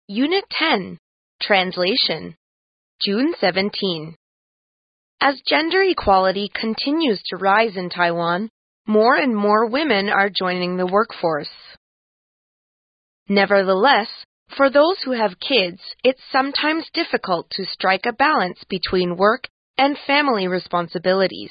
Unit 10, Translation, June 17. As gender equality continues to rise in Taiwan, more and more women are joining the workforce. Nevertheless, for those who have kids, it's sometimes difficult to strike a balance between work and family responsibilities.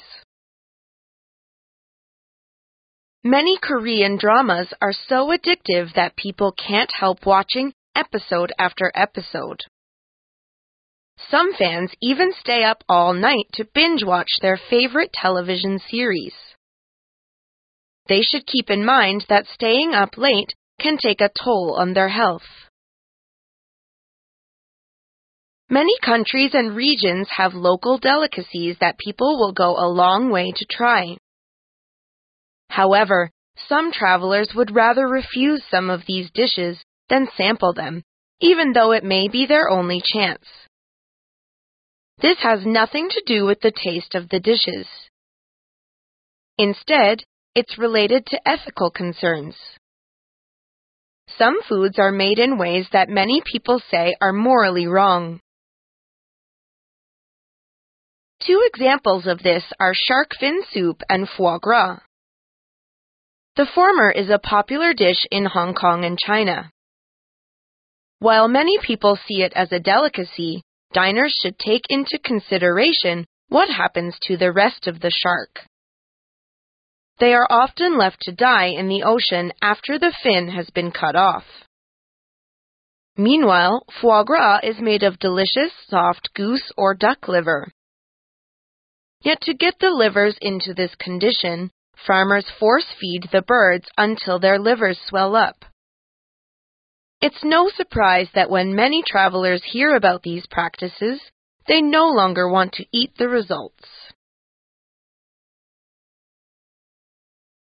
Many Korean dramas are so addictive that people can't help watching episode after episode. Some fans even stay up all night to binge watch their favorite television series. They should keep in mind that staying up late can take a toll on their health. Many countries and regions have local delicacies that people will go a long way to try. However, some travelers would rather refuse some of these dishes than sample them, even though it may be their only chance. This has nothing to do with the taste of the dishes. Instead, it's related to ethical concerns. Some foods are made in ways that many people say are morally wrong. Two examples of this are shark fin soup and foie gras. The former is a popular dish in Hong Kong and China. While many people see it as a delicacy, diners should take into consideration what happens to the rest of the shark. They are often left to die in the ocean after the fin has been cut off. Meanwhile, foie gras is made of delicious, soft goose or duck liver. Yet to get the livers into this condition, farmers force-feed the birds until their livers swell up. It's no surprise that when many travelers hear about these practices, they no longer want to eat the results.